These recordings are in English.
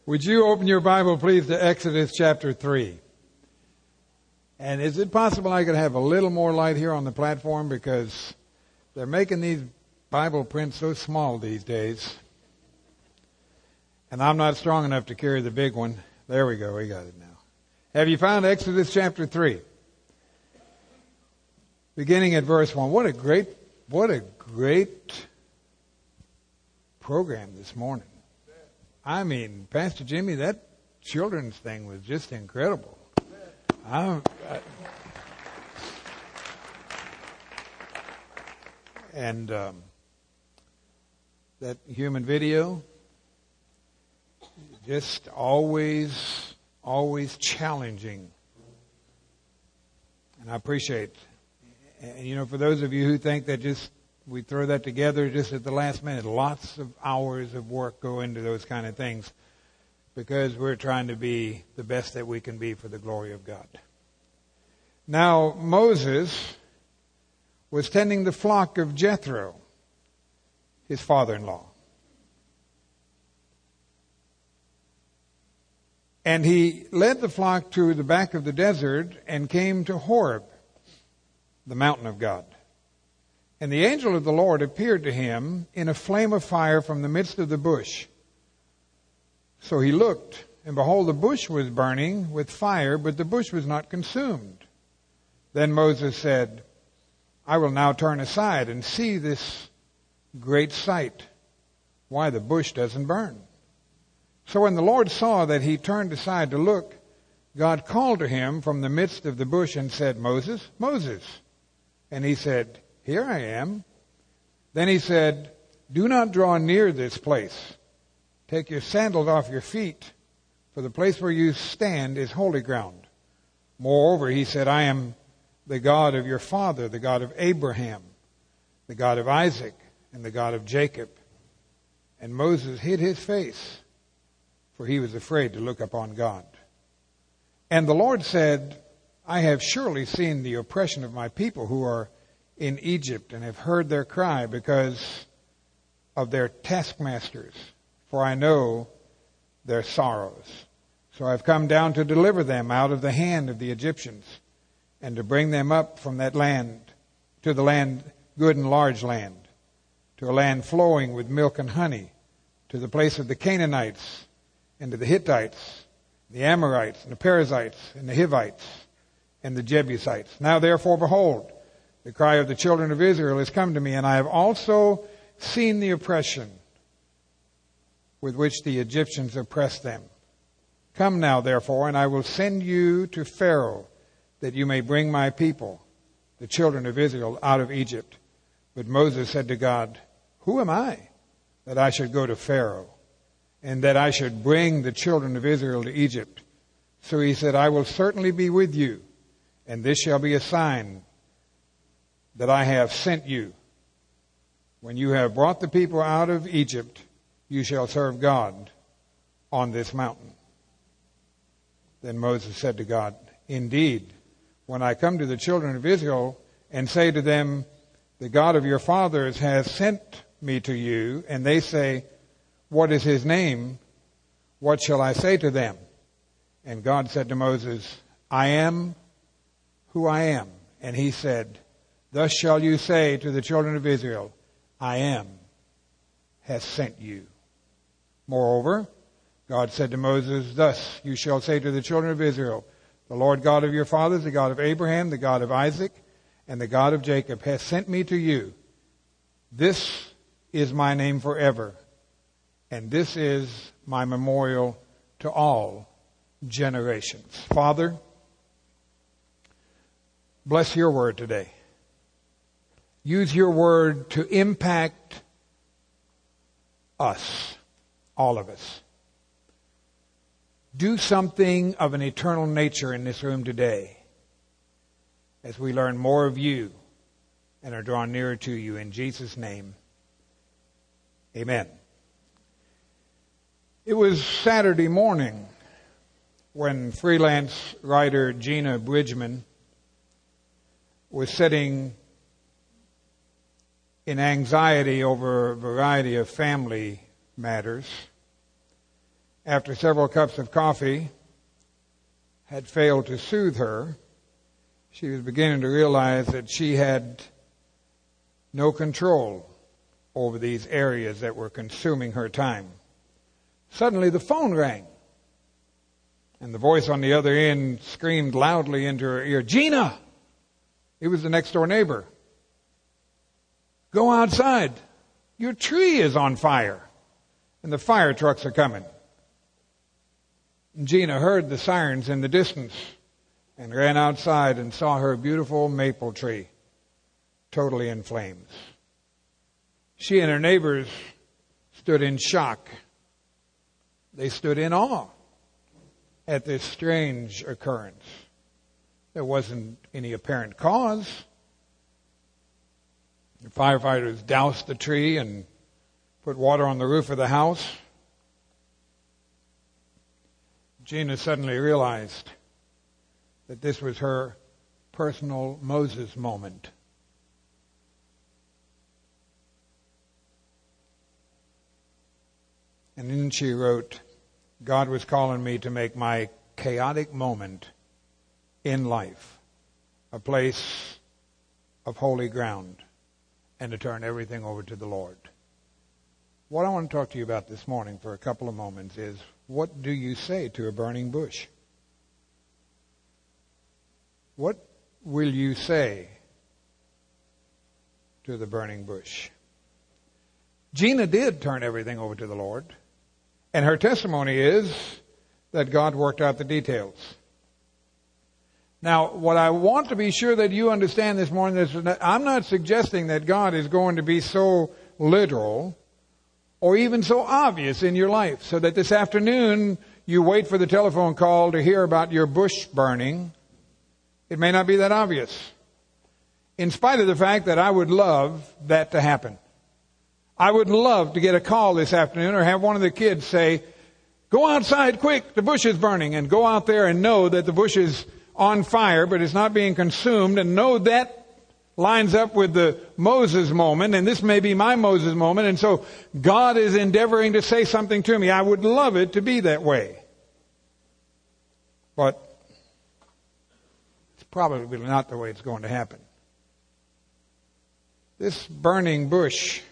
Would you open your Bible, please, to Exodus chapter 3? And is it possible I could have a little more light here on the platform? Because they're making these Bible prints so small these days. And I'm not strong enough to carry the big one. There we go. We got it now. Have you found Exodus chapter 3? Beginning at verse 1. What a great program this morning. I mean, Pastor Jimmy, that children's thing was just incredible. That human video, just always challenging. And I appreciate, and for those of you who think that we throw that together just at the last minute, lots of hours of work go into those kind of things because we're trying to be the best that we can be for the glory of God. Now, Moses was tending the flock of Jethro, his father-in-law. And he led the flock to the back of the desert and came to Horeb, the mountain of God. And the angel of the Lord appeared to him in a flame of fire from the midst of the bush. So he looked, and behold, the bush was burning with fire, but the bush was not consumed. Then Moses said, I will now turn aside and see this great sight, why the bush doesn't burn. So when the Lord saw that he turned aside to look, God called to him from the midst of the bush and said, Moses, Moses. And he said, Here I am. Then he said, Do not draw near this place. Take your sandals off your feet, for the place where you stand is holy ground. Moreover, he said, I am the God of your father, the God of Abraham, the God of Isaac, and the God of Jacob. And Moses hid his face, for he was afraid to look upon God. And the Lord said, I have surely seen the oppression of my people who are in Egypt, and have heard their cry because of their taskmasters, for I know their sorrows. So I've come down to deliver them out of the hand of the Egyptians, and to bring them up from that land, to the land, good and large land, to a land flowing with milk and honey, to the place of the Canaanites, and to the Hittites, the Amorites, and the Perizzites, and the Hivites, and the Jebusites. Now therefore, behold, the cry of the children of Israel has come to me, and I have also seen the oppression with which the Egyptians oppressed them. Come now, therefore, and I will send you to Pharaoh, that you may bring my people, the children of Israel, out of Egypt. But Moses said to God, Who am I, that I should go to Pharaoh, and that I should bring the children of Israel to Egypt? So he said, I will certainly be with you, and this shall be a sign that I have sent you. When you have brought the people out of Egypt, you shall serve God on this mountain. Then Moses said to God, Indeed, when I come to the children of Israel and say to them, The God of your fathers has sent me to you, and they say, What is his name? What shall I say to them? And God said to Moses, I am who I am. And he said, Thus shall you say to the children of Israel, I am has sent you. Moreover, God said to Moses, Thus you shall say to the children of Israel, The Lord God of your fathers, the God of Abraham, the God of Isaac, and the God of Jacob, has sent me to you. This is my name forever, and this is my memorial to all generations. Father, bless your word today. Use your word to impact us, all of us. Do something of an eternal nature in this room today as we learn more of you and are drawn nearer to you. In Jesus' name, amen. It was Saturday morning when freelance writer Gina Bridgman was sitting in anxiety over a variety of family matters. after several cups of coffee had failed to soothe her, she was beginning to realize that she had no control over these areas that were consuming her time. Suddenly the phone rang, and the voice on the other end screamed loudly into her ear, "Gina!" It was the next door neighbor. "Go outside. Your tree is on fire, and the fire trucks are coming." And Gina heard the sirens in the distance and ran outside and saw her beautiful maple tree totally in flames. She and her neighbors stood in shock. They stood in awe at this strange occurrence. There wasn't any apparent cause. The firefighters doused the tree and put water on the roof of the house. Gina suddenly realized that this was her personal Moses moment. And then she wrote, God was calling me to make my chaotic moment in life a place of holy ground and to turn everything over to the Lord. What I want to talk to you about this morning for a couple of moments is, what do you say to a burning bush? What will you say to the burning bush? Gina did turn everything over to the Lord, and her testimony is that God worked out the details. Now, what I want to be sure that you understand this morning is that I'm not suggesting that God is going to be so literal or even so obvious in your life, so that this afternoon you wait for the telephone call to hear about your bush burning. It may not be that obvious. In spite of the fact that I would love that to happen. I would love to get a call this afternoon or have one of the kids say, "Go outside quick, the bush is burning," and go out there and know that the bush is on fire, but it's not being consumed, and know that lines up with the Moses moment, and this may be my Moses moment, and so God is endeavoring to say something to me. I would love it to be that way. But it's probably not the way it's going to happen. This burning bush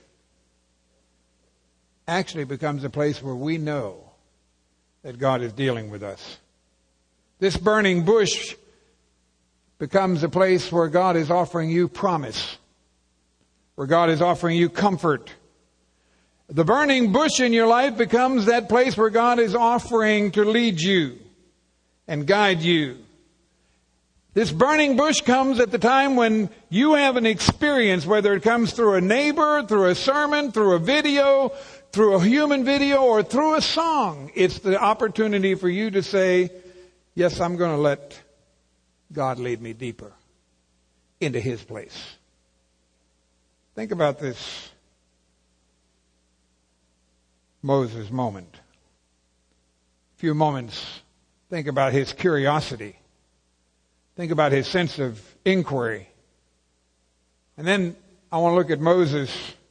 actually becomes a place where we know that God is dealing with us. This burning bush becomes a place where God is offering you promise, where God is offering you comfort. The burning bush in your life becomes that place where God is offering to lead you and guide you. This burning bush comes at the time when you have an experience, whether it comes through a neighbor, through a sermon, through a video, through a human video, or through a song. It's the opportunity for you to say, yes, I'm going to let God lead me deeper into His place. Think about this Moses moment. A few moments, think about his curiosity. Think about his sense of inquiry. And then I want to look at Moses,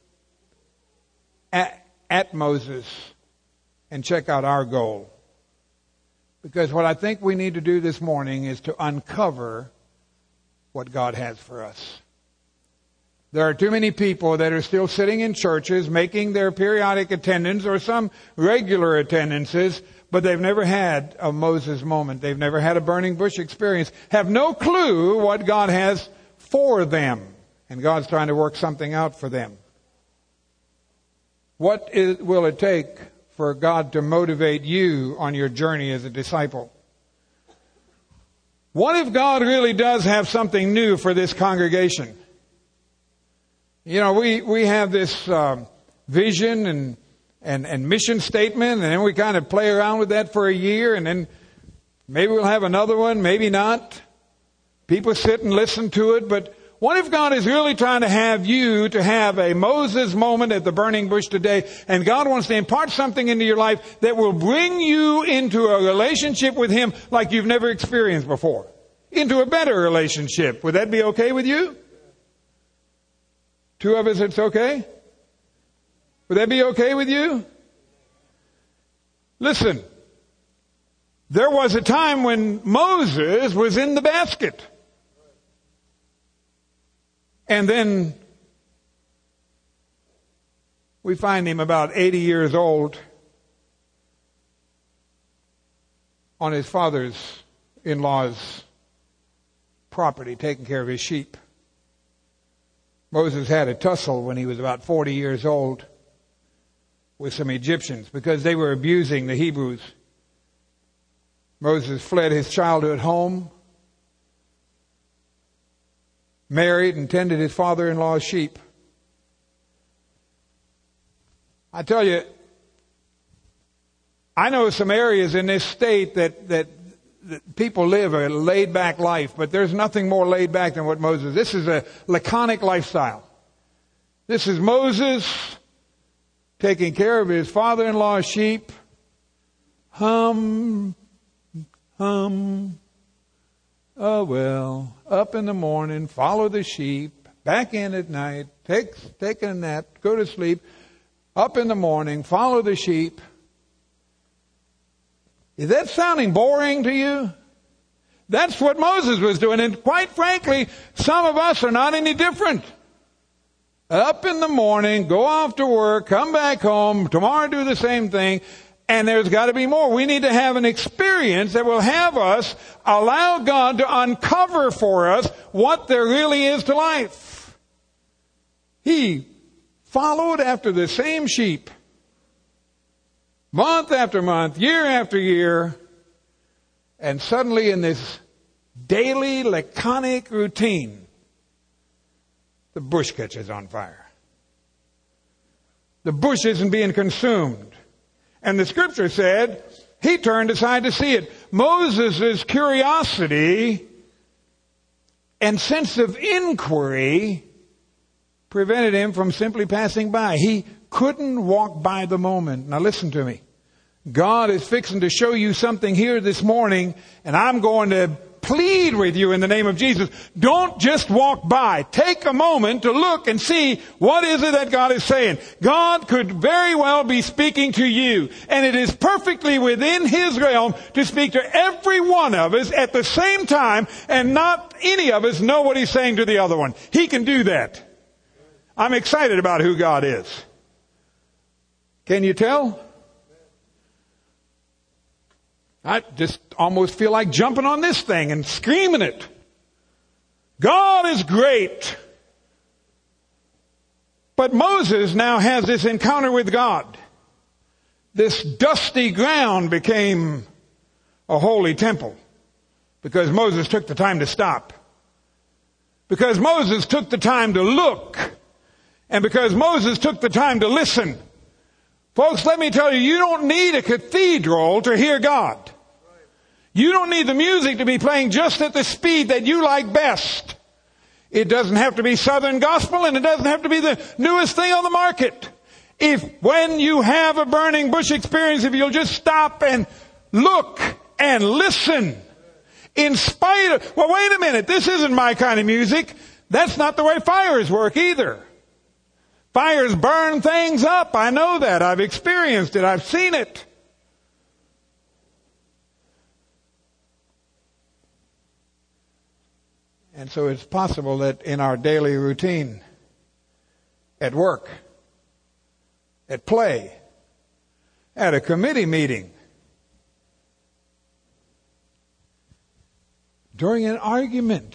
at Moses, and check out our goal. Because what I think we need to do this morning is to uncover what God has for us. There are too many people that are still sitting in churches, making their periodic attendance or some regular attendances, but they've never had a Moses moment. They've never had a burning bush experience. Have no clue what God has for them. And God's trying to work something out for them. What will it take for God to motivate you on your journey as a disciple? What if God really does have something new for this congregation? You know, we have this vision and mission statement, and then we kind of play around with that for a year, and then maybe we'll have another one, maybe not. People sit and listen to it, but what if God is really trying to have you to have a Moses moment at the burning bush today, and God wants to impart something into your life that will bring you into a relationship with Him like you've never experienced before? Into a better relationship. Would that be okay with you? Two of us, it's okay? Would that be okay with you? Listen, there was a time when Moses was in the basket. And then we find him about 80 years old on his father-in-law's property, taking care of his sheep. Moses had a tussle when he was about 40 years old with some Egyptians because they were abusing the Hebrews. Moses fled his childhood home, married and tended his father-in-law's sheep. I tell you, I know some areas in this state that people live a laid-back life, but there's nothing more laid back than what Moses. This is a laconic lifestyle. This is Moses taking care of his father-in-law's sheep. Hum. Oh well, up in the morning, follow the sheep, back in at night, take a nap, go to sleep, up in the morning, follow the sheep. Is that sounding boring to you? That's what Moses was doing, and quite frankly, some of us are not any different. Up in the morning, go off to work, come back home, tomorrow do the same thing. And there's got to be more. We need to have an experience that will have us allow God to uncover for us what there really is to life. He followed after the same sheep, month after month, year after year, and suddenly in this daily laconic routine, the bush catches on fire. The bush isn't being consumed. And the scripture said, he turned aside to see it. Moses' curiosity and sense of inquiry prevented him from simply passing by. He couldn't walk by the moment. Now listen to me. God is fixing to show you something here this morning, and I'm going to plead with you in the name of Jesus. Don't just walk by. Take a moment to look and see what is it that God is saying. God could very well be speaking to you, and it is perfectly within His realm to speak to every one of us at the same time, and not any of us know what He's saying to the other one. He can do that. I'm excited about who God is. Can you tell? I just almost feel like jumping on this thing and screaming it. God is great. But Moses now has this encounter with God. This dusty ground became a holy temple because Moses took the time to stop. Because Moses took the time to look. And because Moses took the time to listen. Folks, let me tell you, you don't need a cathedral to hear God. You don't need the music to be playing just at the speed that you like best. It doesn't have to be Southern gospel, and it doesn't have to be the newest thing on the market. If when you have a burning bush experience, if you'll just stop and look and listen, in spite of, well, wait a minute, this isn't my kind of music. That's not the way fires work either. Fires burn things up. I know that. I've experienced it. I've seen it. And so it's possible that in our daily routine, at work, at play, at a committee meeting, during an argument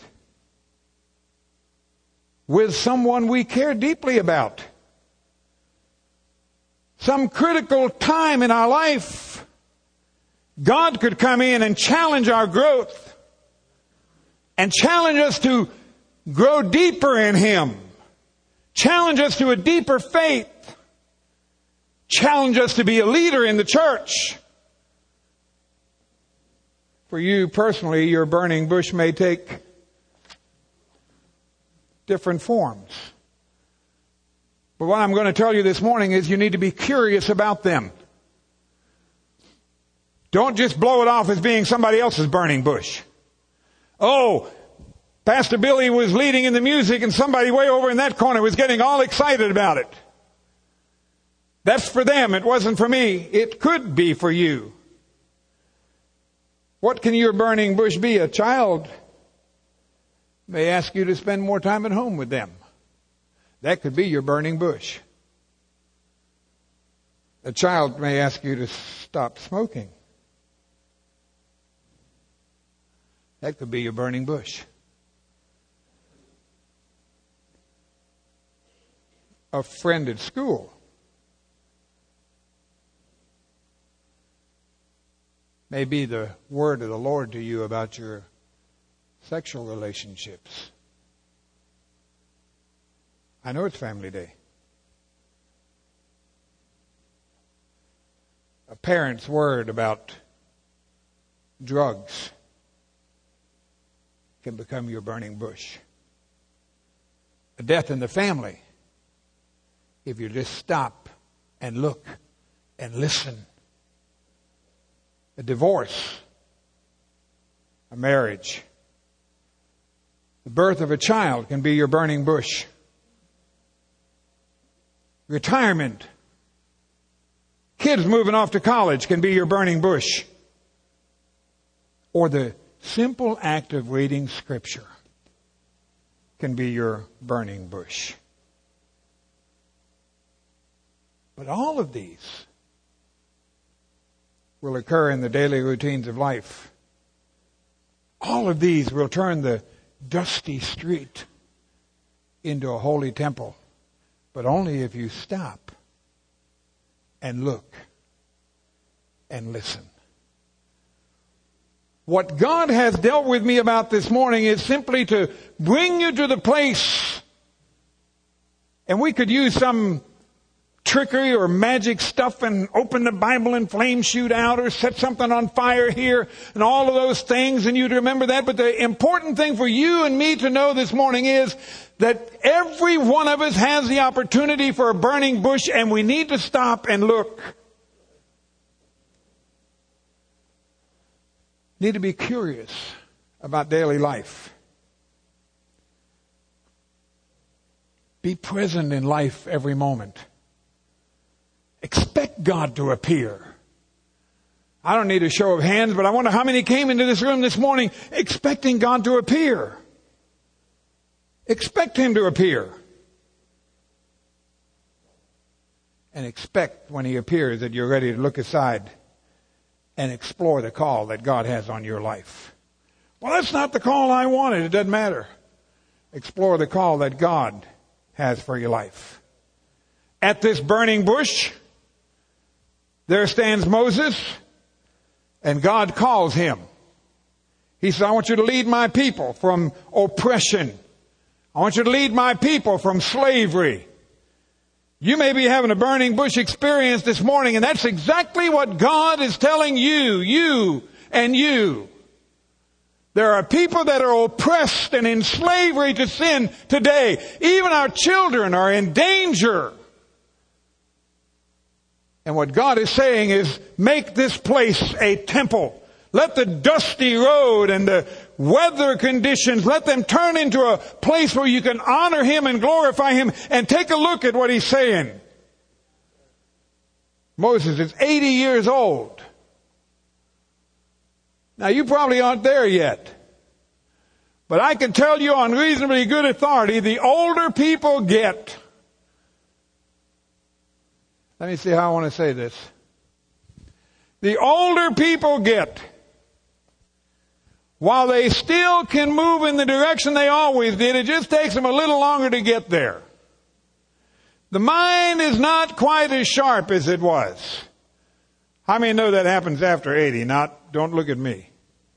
with someone we care deeply about, some critical time in our life, God could come in and challenge our growth and challenge us to grow deeper in Him, challenge us to a deeper faith, challenge us to be a leader in the church. For you personally, your burning bush may take different forms. But what I'm going to tell you this morning is you need to be curious about them. Don't just blow it off as being somebody else's burning bush. Oh, Pastor Billy was leading in the music and somebody way over in that corner was getting all excited about it. That's for them. It wasn't for me. It could be for you. What can your burning bush be? A child may ask you to spend more time at home with them. That could be your burning bush. A child may ask you to stop smoking. That could be your burning bush. A friend at school may be the word of the Lord to you about your sexual relationships. I know it's Family Day. A parent's word about drugs can become your burning bush. A death in the family, if you just stop and look and listen. A divorce, a marriage, the birth of a child can be your burning bush. Retirement, kids moving off to college can be your burning bush. Or the simple act of reading Scripture can be your burning bush. But all of these will occur in the daily routines of life. All of these will turn the dusty street into a holy temple, but only if you stop and look and listen. What God has dealt with me about this morning is simply to bring you to the place, and we could use some trickery or magic stuff and open the Bible and flames shoot out or set something on fire here and all of those things, and you'd remember that. But the important thing for you and me to know this morning is that every one of us has the opportunity for a burning bush, and we need to stop and look. Need to be curious about daily life. Be present in life every moment. Expect God to appear. I don't need a show of hands, but I wonder how many came into this room this morning expecting God to appear. Expect Him to appear. And expect when He appears that you're ready to look aside and explore the call that God has on your life. Well, that's not the call I wanted. It doesn't matter. Explore the call that God has for your life. At this burning bush, there stands Moses, and God calls him. He says, I want you to lead my people from oppression. I want you to lead my people from slavery. You may be having a burning bush experience this morning, and that's exactly what God is telling you. There are people that are oppressed and in slavery to sin today. Even our children are in danger. And what God is saying is, make this place a temple. Let the dusty road and the weather conditions, let them turn into a place where you can honor Him and glorify Him. And take a look at what He's saying. Moses is 80 years old. Now, you probably aren't there yet. But I can tell you on reasonably good authority, the older people get... Let me see how I want to say this. The older people get, while they still can move in the direction they always did, it just takes them a little longer to get there. The mind is not quite as sharp as it was. How many know that happens after 80? Don't look at me.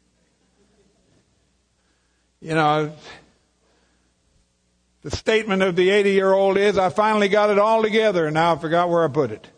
You know, the statement of the 80-year-old is, I finally got it all together and now I forgot where I put it.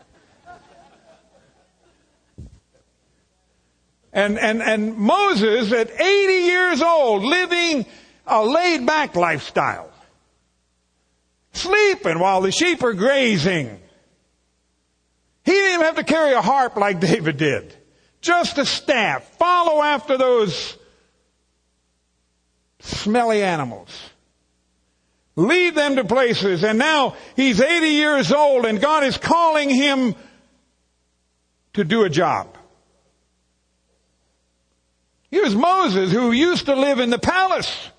And Moses at 80 years old, living a laid-back lifestyle, sleeping while the sheep are grazing. He didn't even have to carry a harp like David did. Just a staff. Follow after those smelly animals. lead them to places. And now he's 80 years old and God is calling him to do a job. Here's Moses, who used to live in the palace,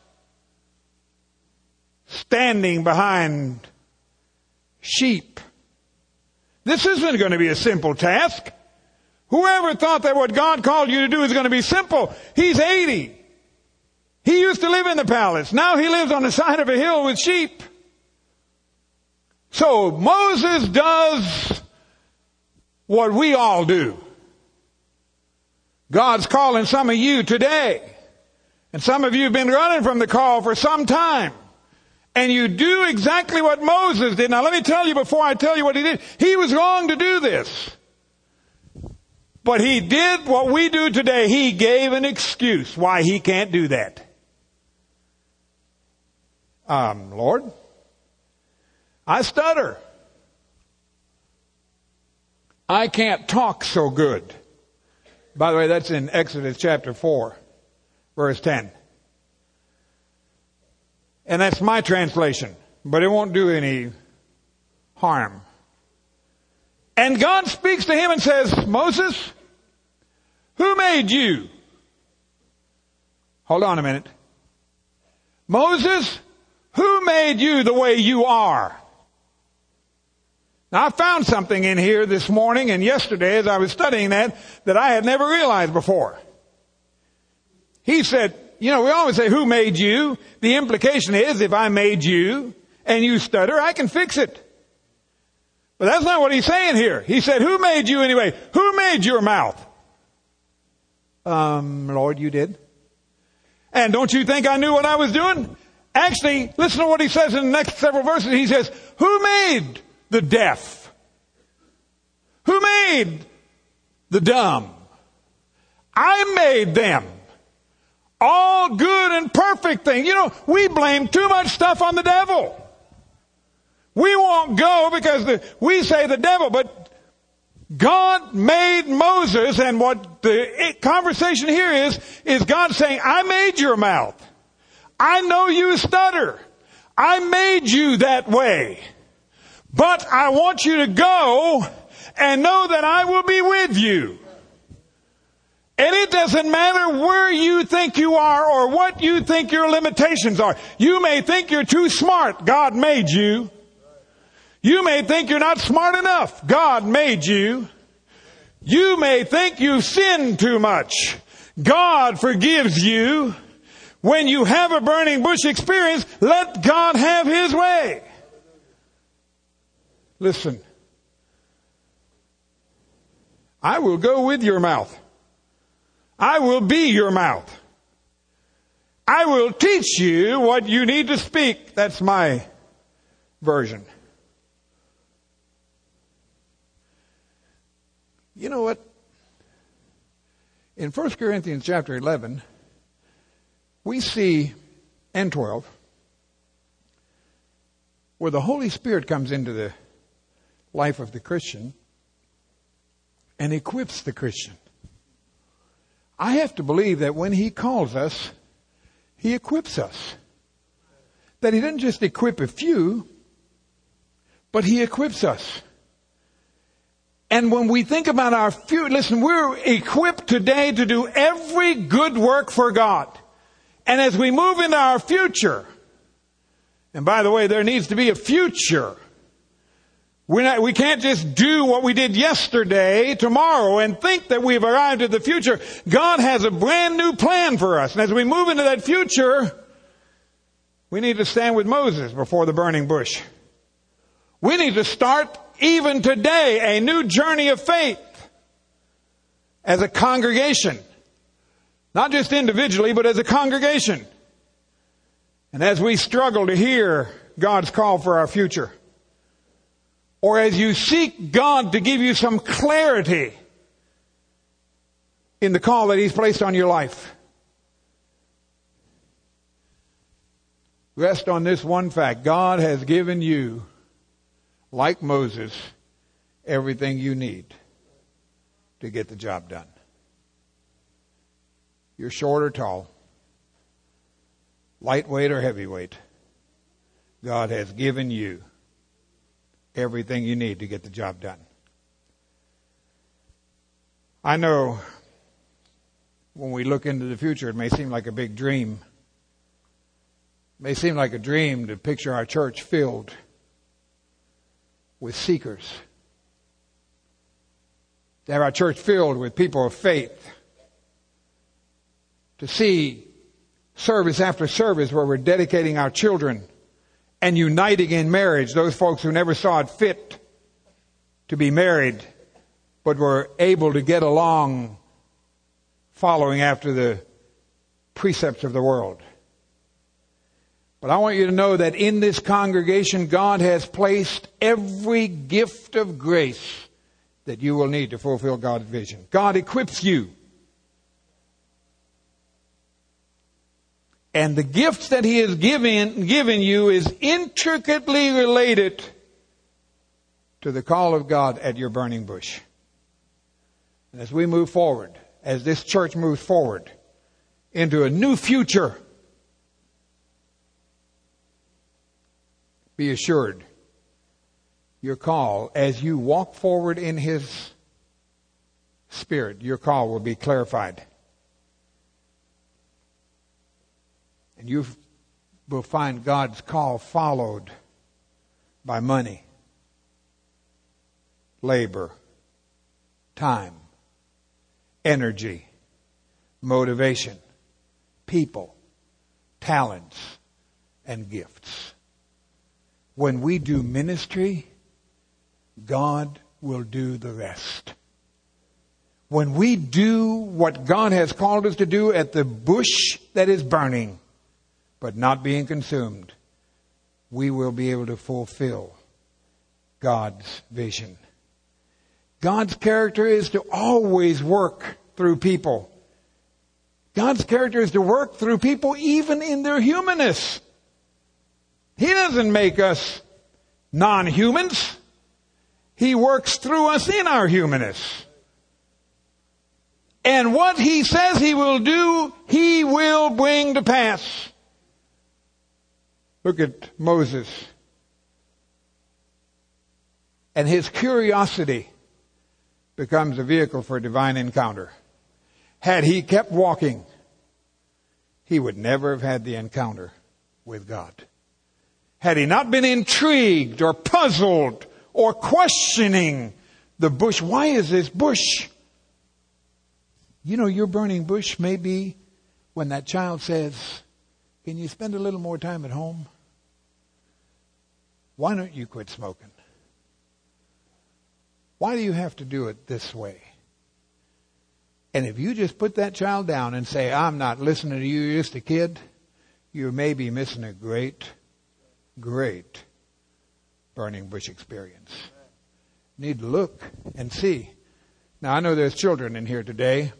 standing behind sheep. This isn't going to be a simple task. Whoever thought that what God called you to do is going to be simple? He's 80. He used to live in the palace. Now he lives on the side of a hill with sheep. So Moses does what we all do. God's calling some of you today. And some of you have been running from the call for some time. And you do exactly what Moses did. Now let me tell you before I tell you what he did. He was wrong to do this. But he did what we do today. He gave an excuse why he can't do that. Lord, I stutter. I can't talk so good. By the way, that's in Exodus chapter 4, verse 10. And that's my translation, but it won't do any harm. And God speaks to him and says, Moses, who made you? Hold on a minute. Moses, who made you the way you are? Now I found something in here this morning and yesterday as I was studying that I had never realized before. He said, we always say, who made you? The implication is, if I made you and you stutter, I can fix it. But that's not what he's saying here. He said, who made you anyway? Who made your mouth? Lord, you did. And don't you think I knew what I was doing? Actually, listen to what he says in the next several verses. He says, who made the deaf? Who made the dumb? I made them. All good and perfect things. We blame too much stuff on the devil. We won't go because we say the devil, but God made Moses, and what the conversation here is God saying, I made your mouth. I know you stutter. I made you that way. But I want you to go and know that I will be with you. And it doesn't matter where you think you are or what you think your limitations are. You may think you're too smart. God made you. You may think you're not smart enough. God made you. You may think you've sinned too much. God forgives you. When you have a burning bush experience, let God have His way. Listen. I will go with your mouth. I will be your mouth. I will teach you what you need to speak. That's my version. You know what? In 1 Corinthians chapter 11, we see, and 12, where the Holy Spirit comes into the life of the Christian and equips the Christian. I have to believe that when He calls us, He equips us. That He doesn't just equip a few, but He equips us. And when we think about our future, listen, we're equipped today to do every good work for God. And as we move into our future, and by the way, there needs to be a future. We can't just do what we did yesterday, tomorrow, and think that we've arrived at the future. God has a brand new plan for us. And as we move into that future, we need to stand with Moses before the burning bush. We need to start even today a new journey of faith as a congregation. Not just individually, but as a congregation. And as we struggle to hear God's call for our future, or as you seek God to give you some clarity in the call that He's placed on your life, rest on this one fact. God has given you, like Moses, everything you need to get the job done. You're short or tall, lightweight or heavyweight. God has given you everything you need to get the job done. I know when we look into the future, it may seem like a big dream. It may seem like a dream to picture our church filled with seekers. To have our church filled with people of faith. To see service after service where we're dedicating our children and uniting in marriage, those folks who never saw it fit to be married, but were able to get along following after the precepts of the world. But I want you to know that in this congregation, God has placed every gift of grace that you will need to fulfill God's vision. God equips you. And the gifts that He has given you is intricately related to the call of God at your burning bush. And as we move forward, as this church moves forward into a new future, be assured, your call, as you walk forward in His Spirit, your call will be clarified. And you will find God's call followed by money, labor, time, energy, motivation, people, talents, and gifts. When we do ministry, God will do the rest. When we do what God has called us to do at the bush that is burning, but not being consumed, we will be able to fulfill God's vision. God's character is to always work through people. God's character is to work through people even in their humanness. He doesn't make us non-humans. He works through us in our humanness. And what He says He will do, He will bring to pass. Look at Moses and his curiosity becomes a vehicle for divine encounter. Had he kept walking, he would never have had the encounter with God. Had he not been intrigued or puzzled or questioning the bush, why is this bush? You know, your burning bush may be when that child says, can you spend a little more time at home? Why don't you quit smoking? Why do you have to do it this way? And if you just put that child down and say, I'm not listening to you, you're just a kid, you may be missing a great, great burning bush experience. You need to look and see. Now, I know there's children in here today.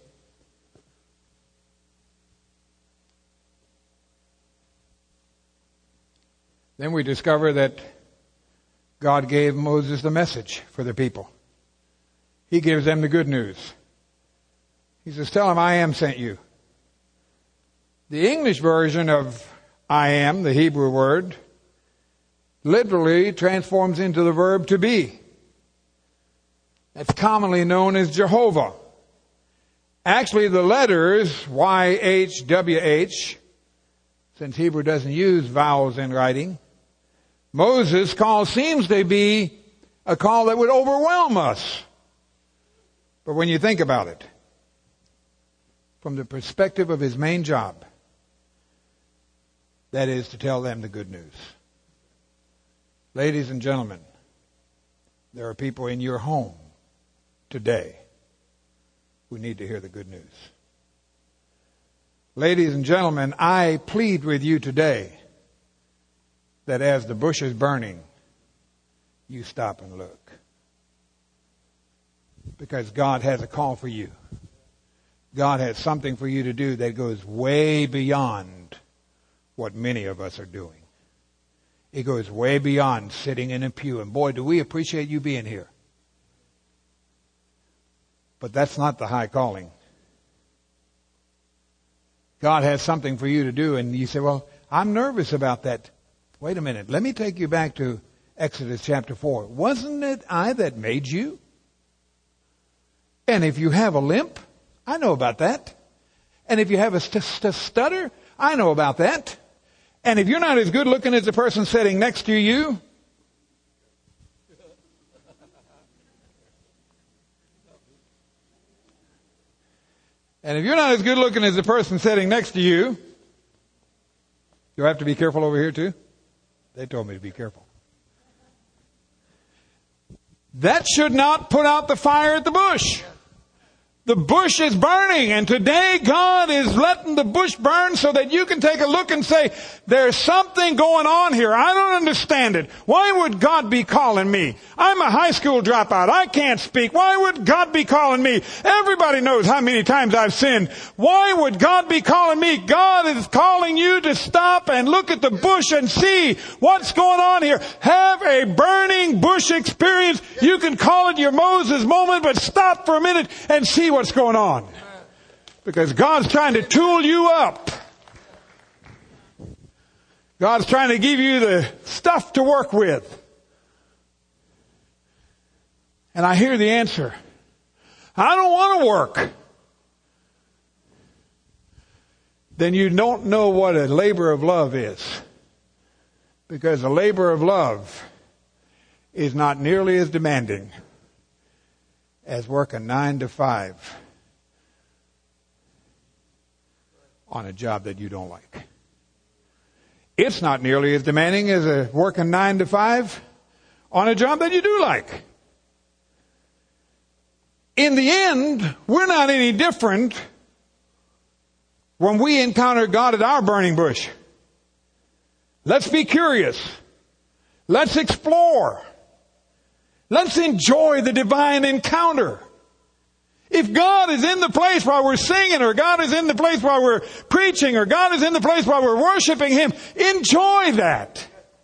Then we discover that God gave Moses the message for the people. He gives them the good news. He says, tell them I am sent you. The English version of I am, the Hebrew word, literally transforms into the verb to be. That's commonly known as Jehovah. Actually, the letters YHWH, since Hebrew doesn't use vowels in writing, Moses' call seems to be a call that would overwhelm us. But when you think about it, from the perspective of his main job, that is to tell them the good news. Ladies and gentlemen, there are people in your home today who need to hear the good news. Ladies and gentlemen, I plead with you today that as the bush is burning, you stop and look. Because God has a call for you. God has something for you to do that goes way beyond what many of us are doing. It goes way beyond sitting in a pew. And boy, do we appreciate you being here. But that's not the high calling. God has something for you to do, and you say, well, I'm nervous about that. Wait a minute. Let me take you back to Exodus chapter 4. Wasn't it I that made you? And if you have a limp, I know about that. And if you have a stutter, I know about that. And if you're not as good looking as the person sitting next to you, and if you're not as good looking as the person sitting next to you, do I have to be careful over here too? They told me to be careful. That should not put out the fire at the bush. The bush is burning, and today God is letting the bush burn so that you can take a look and say, there's something going on here. I don't understand it. Why would God be calling me? I'm a high school dropout. I can't speak. Why would God be calling me? Everybody knows how many times I've sinned. Why would God be calling me? God is calling you to stop and look at the bush and see what's going on here. Have a burning bush experience. You can call it your Moses moment, but stop for a minute and see what's going on. Because God's trying to tool you up. God's trying to give you the stuff to work with. And I hear the answer. I don't want to work. Then you don't know what a labor of love is. Because a labor of love is not nearly as demanding as working 9 to 5 on a job that you don't like. It's not nearly as demanding as working 9 to 5 on a job that you do like. In the end, we're not any different when we encounter God at our burning bush. Let's be curious. Let's explore. Let's enjoy the divine encounter. If God is in the place while we're singing, or God is in the place while we're preaching, or God is in the place while we're worshiping Him, enjoy that.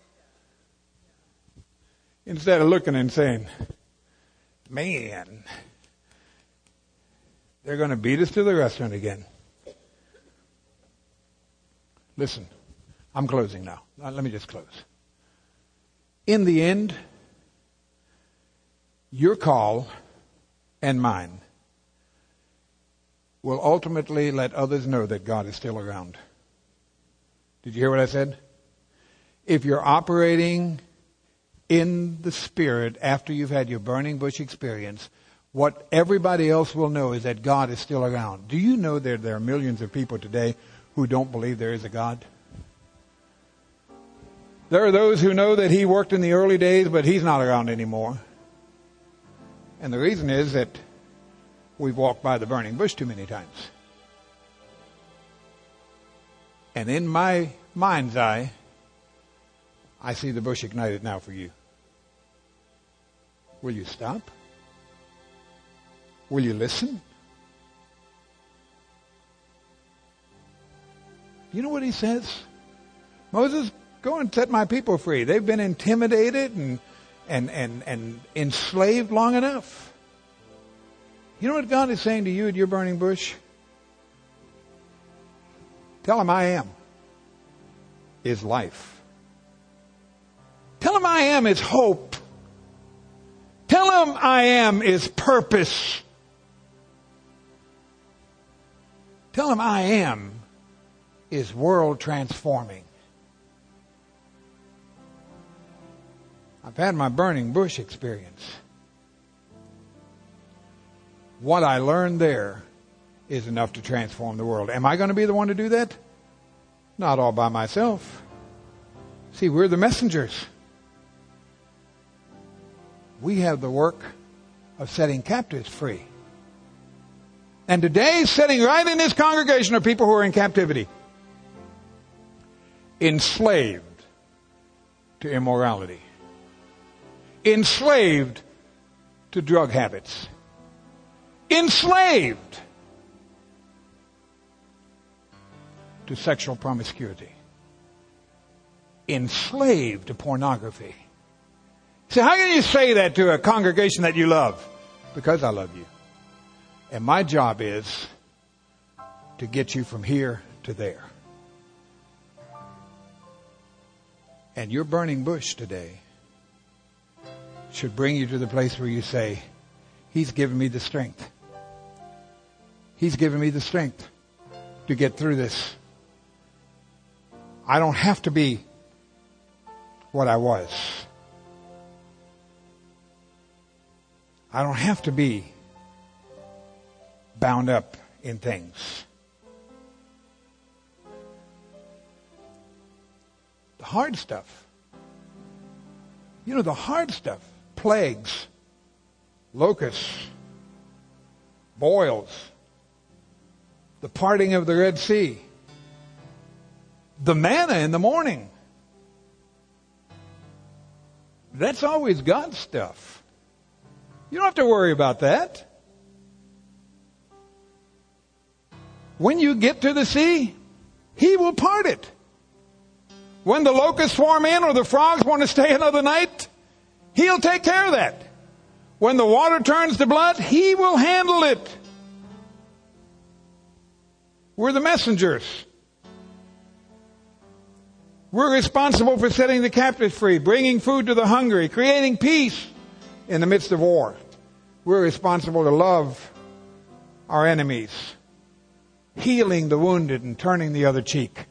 Instead of looking and saying, man, they're going to beat us to the restaurant again. Listen, I'm closing now. Let me just close. In the end, your call and mine will ultimately let others know that God is still around. Did you hear what I said? If you're operating in the Spirit after you've had your burning bush experience, what everybody else will know is that God is still around. Do you know that there are millions of people today who don't believe there is a God? There are those who know that He worked in the early days, but He's not around anymore. And the reason is that we've walked by the burning bush too many times. And in my mind's eye, I see the bush ignited now for you. Will you stop? Will you listen? You know what He says? Moses, go and set my people free. They've been intimidated and enslaved long enough. You know what God is saying to you at your burning bush? Tell Him I am is life. Tell Him I am is hope. Tell Him I am is purpose. Tell Him I am is world transforming. I've had my burning bush experience. What I learned there is enough to transform the world. Am I going to be the one to do that? Not all by myself. See, we're the messengers. We have the work of setting captives free. And today, sitting right in this congregation are people who are in captivity. Enslaved to immorality. Enslaved to drug habits. Enslaved to sexual promiscuity. Enslaved to pornography. So how can you say that to a congregation that you love? Because I love you. And my job is to get you from here to there. And your burning bush today should bring you to the place where you say, He's given me the strength. He's given me the strength to get through this. I don't have to be what I was. I don't have to be bound up in things. The hard stuff. You know, the hard stuff. Plagues, locusts, boils, the parting of the Red Sea, the manna in the morning. That's always God's stuff. You don't have to worry about that. When you get to the sea, He will part it. When the locusts swarm in or the frogs want to stay another night, He'll take care of that. When the water turns to blood, He will handle it. We're the messengers. We're responsible for setting the captives free, bringing food to the hungry, creating peace in the midst of war. We're responsible to love our enemies, healing the wounded and turning the other cheek.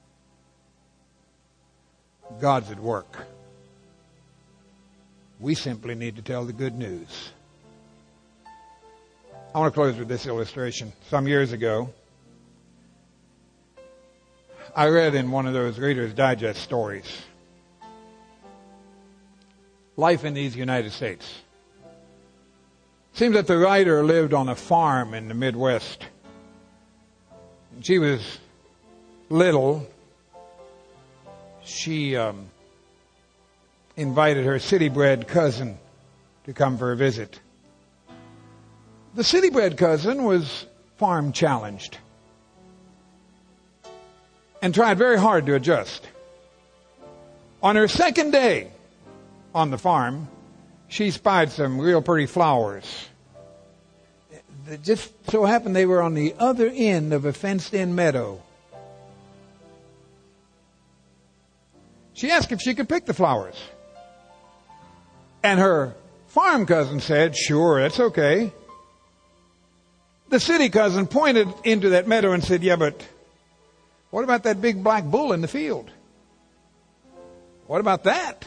God's at work. We simply need to tell the good news. I want to close with this illustration. Some years ago, I read in one of those Reader's Digest stories, life in these United States. Seems that the writer lived on a farm in the Midwest. And she was little. She invited her city-bred cousin to come for a visit. The city-bred cousin was farm challenged and tried very hard to adjust. On her second day on the farm, she spied some real pretty flowers. It just so happened they were on the other end of a fenced-in meadow. She asked if she could pick the flowers. And her farm cousin said, "Sure, that's okay." The city cousin pointed into that meadow and said, "Yeah, but what about that big black bull in the field? What about that?"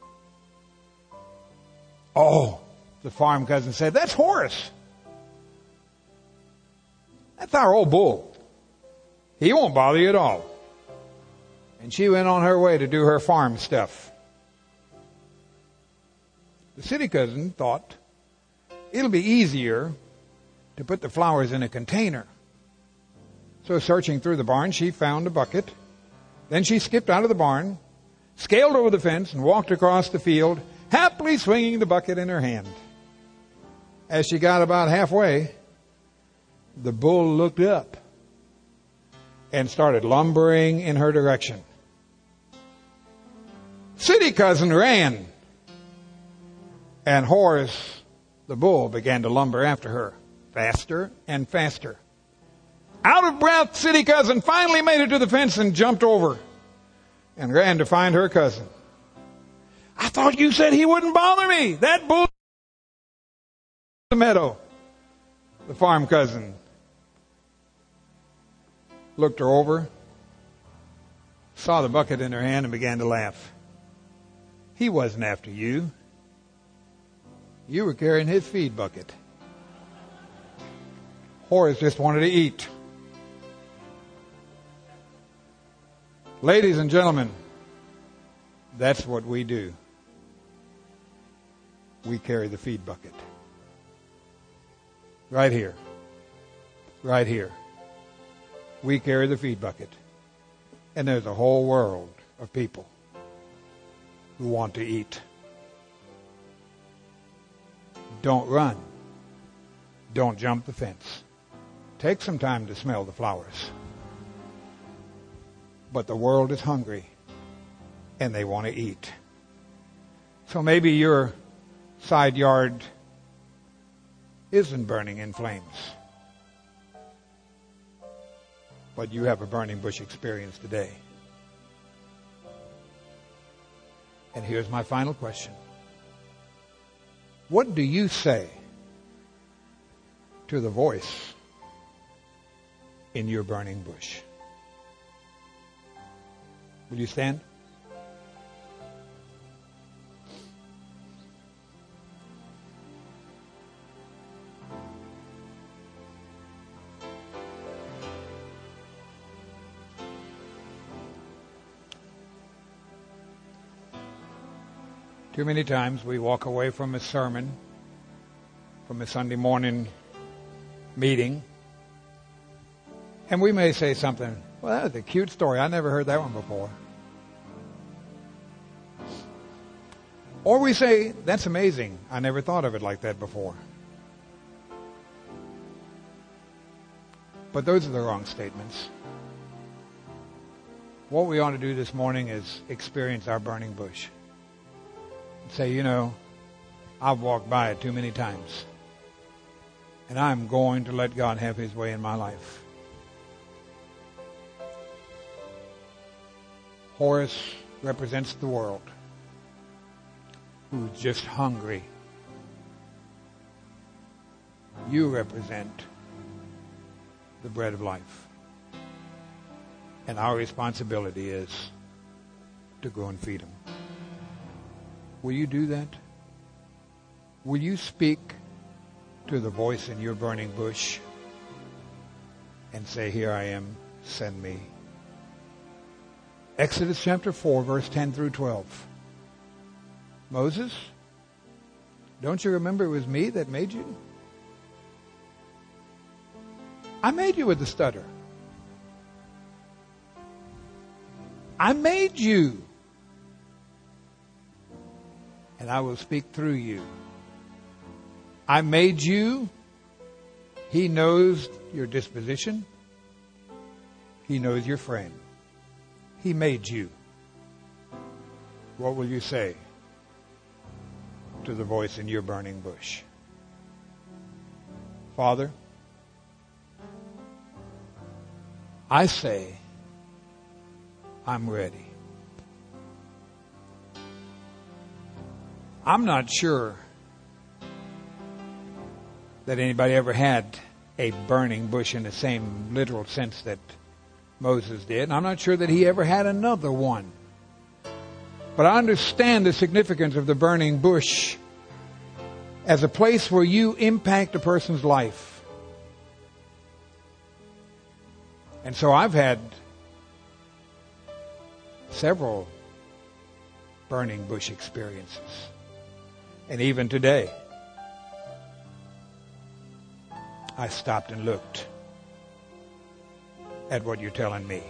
"Oh," the farm cousin said, "that's Horace. That's our old bull. He won't bother you at all." And she went on her way to do her farm stuff. The city cousin thought it'll be easier to put the flowers in a container. So searching through the barn, she found a bucket. Then she skipped out of the barn, scaled over the fence, and walked across the field, happily swinging the bucket in her hand. As she got about halfway, the bull looked up and started lumbering in her direction. City cousin ran, and Horace, the bull, began to lumber after her, faster and faster. Out of breath, city cousin finally made it to the fence and jumped over and ran to find her cousin. "I thought you said he wouldn't bother me. That bull..." The meadow. The farm cousin looked her over, saw the bucket in her hand, and began to laugh. "He wasn't after you. You were carrying his feed bucket. Horace just wanted to eat." Ladies and gentlemen, that's what we do. We carry the feed bucket. Right here. Right here. We carry the feed bucket. And there's a whole world of people who want to eat. Don't run. Don't jump the fence. Take some time to smell the flowers. But the world is hungry, and they want to eat. So maybe your side yard isn't burning in flames, but you have a burning bush experience today. And here's my final question. What do you say to the voice in your burning bush? Will you stand? Too many times we walk away from a sermon, from a Sunday morning meeting, and we may say something, well, that was a cute story. I never heard that one before. Or we say, that's amazing. I never thought of it like that before. But those are the wrong statements. What we ought to do this morning is experience our burning bush. Say, I've walked by it too many times. And I'm going to let God have His way in my life. Horace represents the world, who's just hungry. You represent the bread of life. And our responsibility is to go and feed them. Will you do that? Will you speak to the voice in your burning bush and say, here I am, send me? Exodus chapter 4, verse 10 through 12. Moses, don't you remember it was me that made you? I made you with a stutter. I made you. And I will speak through you. I made you. He knows your disposition. He knows your frame. He made you. What will you say to the voice in your burning bush? Father, I say, I'm ready. I'm not sure that anybody ever had a burning bush in the same literal sense that Moses did. And I'm not sure that he ever had another one. But I understand the significance of the burning bush as a place where you impact a person's life. And so I've had several burning bush experiences. And even today, I stopped and looked at what you're telling me.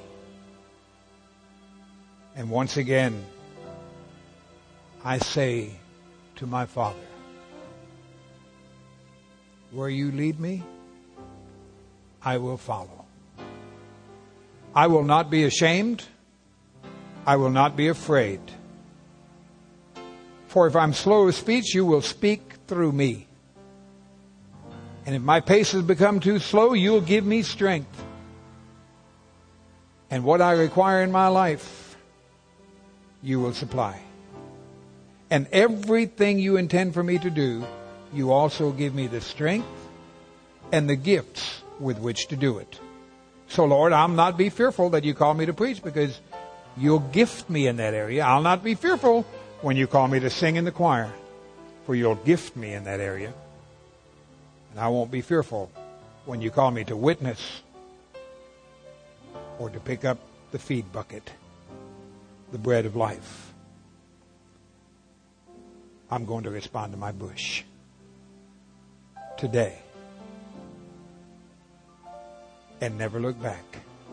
And once again, I say to my Father, where you lead me, I will follow. I will not be ashamed. I will not be afraid. For if I'm slow of speech, you will speak through me. And if my pace has become too slow, you'll give me strength. And what I require in my life, you will supply. And everything you intend for me to do, you also give me the strength and the gifts with which to do it. So, Lord, I'll not be fearful that you call me to preach because you'll gift me in that area. I'll not be fearful when you call me to sing in the choir, for you'll gift me in that area. And I won't be fearful when you call me to witness or to pick up the feed bucket, the bread of life. I'm going to respond to my bush today and never look back.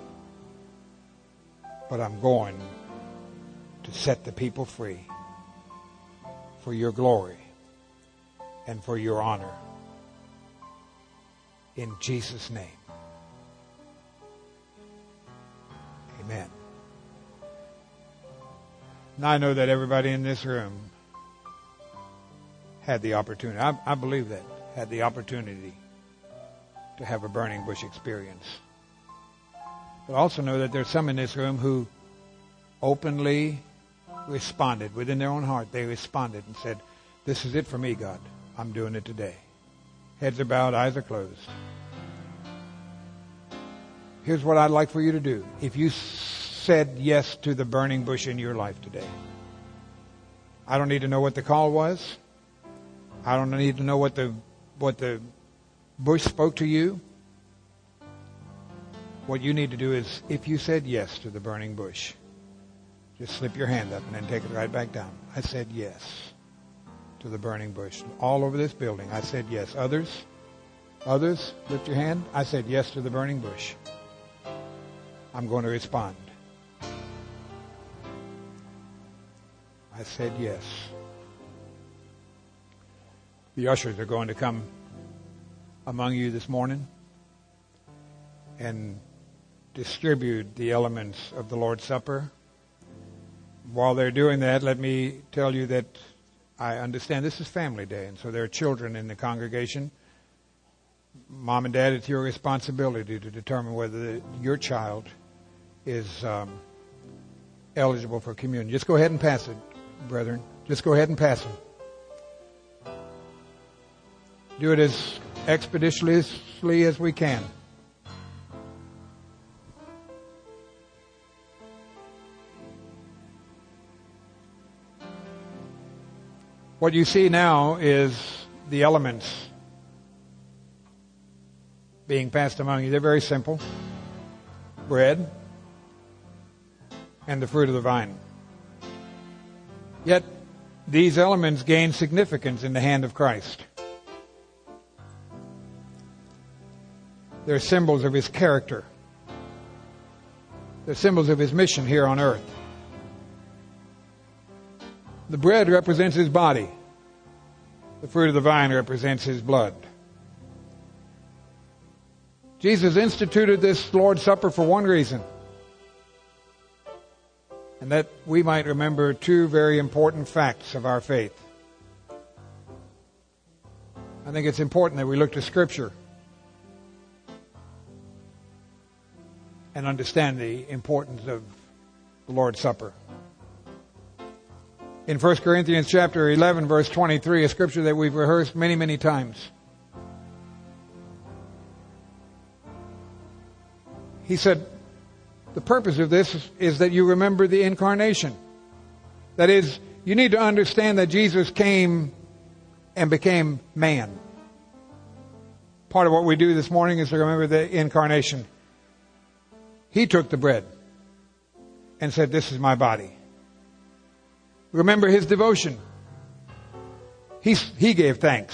But I'm going to set the people free for your glory and for your honor. In Jesus' name. Amen. Now I know that everybody in this room had the opportunity, I believe that, had the opportunity to have a burning bush experience. But also know that there's some in this room who openly responded. Within their own heart, they responded and said, this is it for me, God. I'm doing it today. Heads are bowed, eyes are closed. Here's what I'd like for you to do. If you said yes to the burning bush in your life today, I don't need to know what the call was. I don't need to know what the bush spoke to you. What you need to do is, if you said yes to the burning bush, just slip your hand up and then take it right back down. I said yes to the burning bush. All over this building, I said yes. Others, lift your hand. I said yes to the burning bush. I'm going to respond. I said yes. The ushers are going to come among you this morning and distribute the elements of the Lord's Supper. While they're doing that, let me tell you that I understand this is family day, and so there are children in the congregation. Mom and Dad, it's your responsibility to determine whether your child is eligible for communion. Just go ahead and pass it, brethren. Just go ahead and pass them. Do it as expeditiously as we can. What you see now is the elements being passed among you. They're very simple. Bread and the fruit of the vine. Yet, these elements gain significance in the hand of Christ. They're symbols of His character. They're symbols of His mission here on earth. The bread represents His body. The fruit of the vine represents His blood. Jesus instituted this Lord's Supper for one reason, and that we might remember two very important facts of our faith. I think it's important that we look to Scripture and understand the importance of the Lord's Supper. In 1 Corinthians chapter 11, verse 23, a scripture that we've rehearsed many, many times, he said, the purpose of this is that you remember the incarnation. That is, you need to understand that Jesus came and became man. Part of what we do this morning is to remember the incarnation. He took the bread and said, this is my body. Remember His devotion. He gave thanks.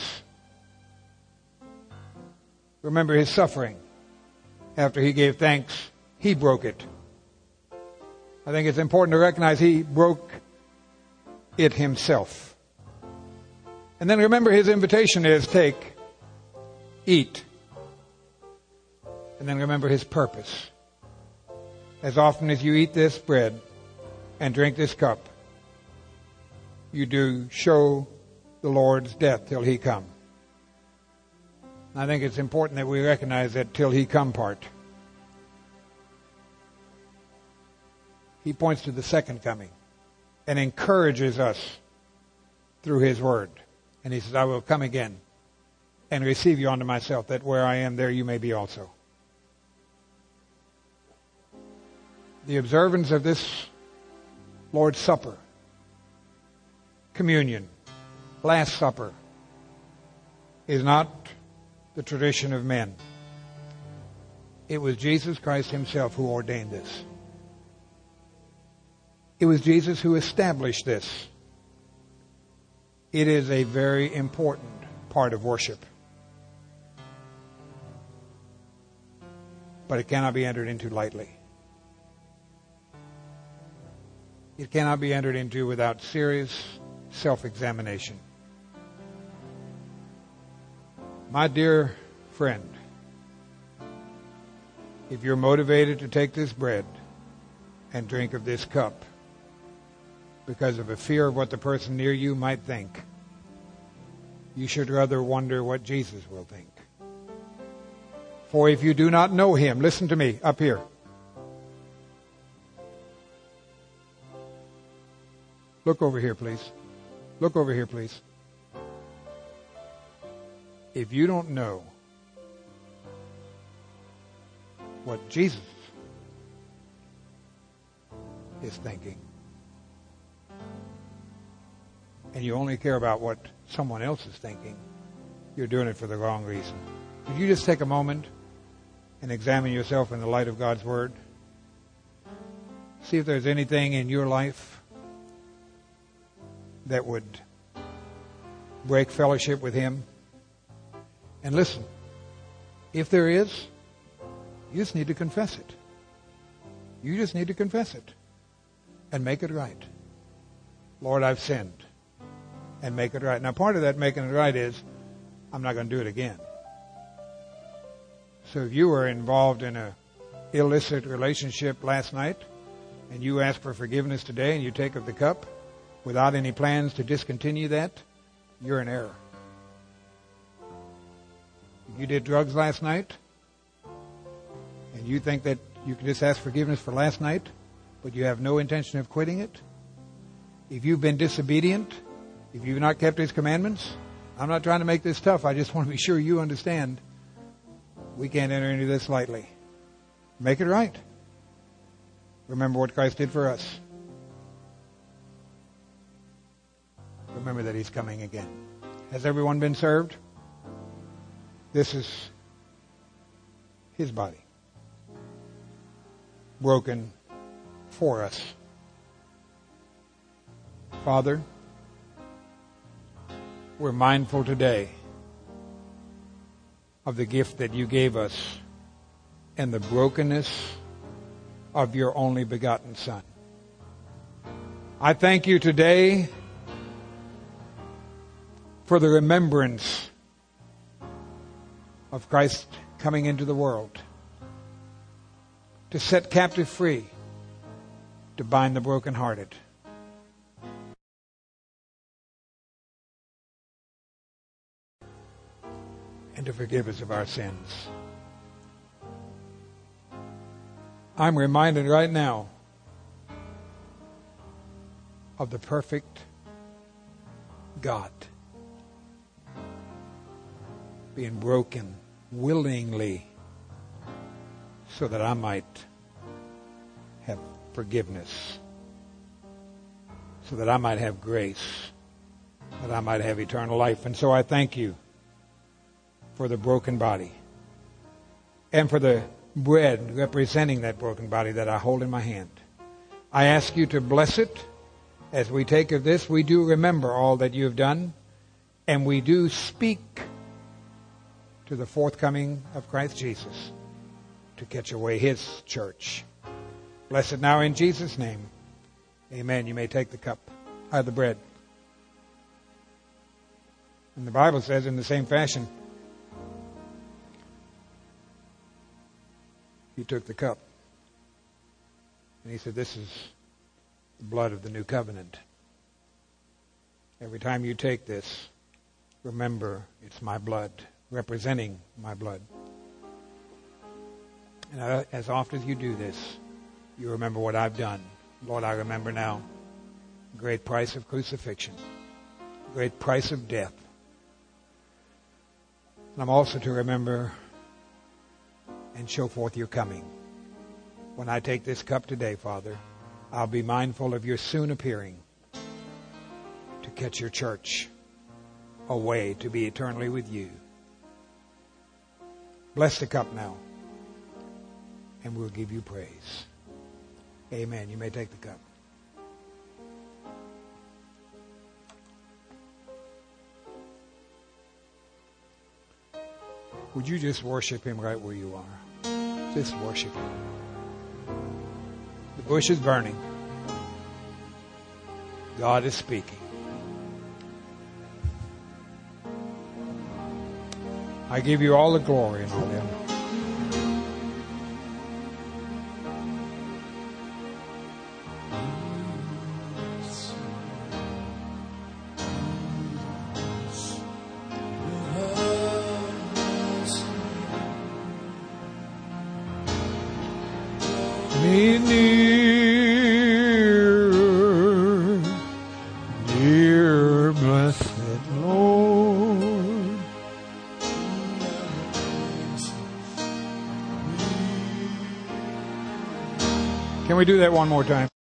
Remember His suffering. After He gave thanks, He broke it. I think it's important to recognize He broke it Himself. And then remember His invitation is take, eat. And then remember His purpose. As often as you eat this bread and drink this cup, you do show the Lord's death till He come. I think it's important that we recognize that till He come part. He points to the second coming and encourages us through His word. And He says, I will come again and receive you unto myself, that where I am, there you may be also. The observance of this Lord's Supper, communion, Last Supper, is not the tradition of men. It was Jesus Christ Himself who ordained this. It was Jesus who established this. It is a very important part of worship. But it cannot be entered into lightly. It cannot be entered into without serious self-examination. My dear friend, if you're motivated to take this bread and drink of this cup because of a fear of what the person near you might think, you should rather wonder what Jesus will think. For if you do not know Him, listen to me up here. Look over here, please. Look over here, please. If you don't know what Jesus is thinking, and you only care about what someone else is thinking, you're doing it for the wrong reason. Would you just take a moment and examine yourself in the light of God's Word? See if there's anything in your life that would break fellowship with Him. And listen, if there is, you just need to confess it. You just need to confess it and make it right. Lord, I've sinned, and make it right. Now, part of that making it right is I'm not going to do it again. So if you were involved in an illicit relationship last night and you ask for forgiveness today and you take of the cup without any plans to discontinue that, you're in error. If you did drugs last night and you think that you can just ask forgiveness for last night, but you have no intention of quitting it, if you've been disobedient, if you've not kept His commandments, I'm not trying to make this tough. I just want to be sure you understand we can't enter into this lightly. Make it right. Remember what Christ did for us. Remember that He's coming again. Has everyone been served? This is His body, broken for us. Father, we're mindful today of the gift that You gave us and the brokenness of Your only begotten Son. I thank You today for the remembrance of Christ coming into the world to set captive free, to bind the brokenhearted. And to forgive us of our sins. I'm reminded right now of the perfect God being broken willingly so that I might have forgiveness, so that I might have grace, that I might have eternal life. And so I thank You for the broken body and for the bread representing that broken body that I hold in my hand. I ask You to bless it. As we take of this, we do remember all that You have done, and we do speak to the forthcoming of Christ Jesus to catch away His church. Bless it now in Jesus' name. Amen. You may take the cup, the bread. And the Bible says in the same fashion, He took the cup and He said, this is the blood of the new covenant. Every time you take this, remember it's my blood, representing my blood. And as often as you do this, you remember what I've done. Lord, I remember now the great price of crucifixion, the great price of death. And I'm also to remember and show forth Your coming. When I take this cup today, Father, I'll be mindful of Your soon appearing to catch Your church away to be eternally with You. Bless the cup now, and we'll give You praise. Amen. You may take the cup. Would you just worship Him right where you are? Just worship Him. The bush is burning. God is speaking. I give You all the glory and all the honor. Can we do that one more time?